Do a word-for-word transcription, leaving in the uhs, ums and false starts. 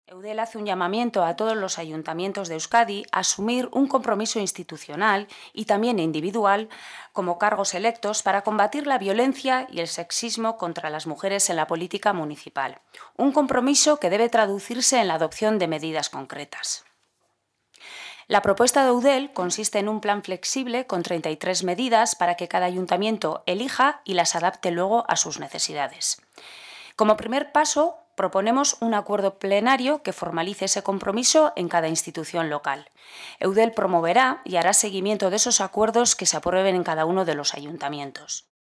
Eudel hace un llamamiento a todos los ayuntamientos de Euskadi a asumir un compromiso institucional y también individual como cargos electos para combatir la violencia y el sexismo contra las mujeres en la política municipal. Un compromiso que debe traducirse en la adopción de medidas concretas. La propuesta de Eudel consiste en un plan flexible con treinta y tres medidas para que cada ayuntamiento elija y las adapte luego a sus necesidades. Como primer paso, proponemos un acuerdo plenario que formalice ese compromiso en cada institución local. Eudel promoverá y hará seguimiento de esos acuerdos que se aprueben en cada uno de los ayuntamientos.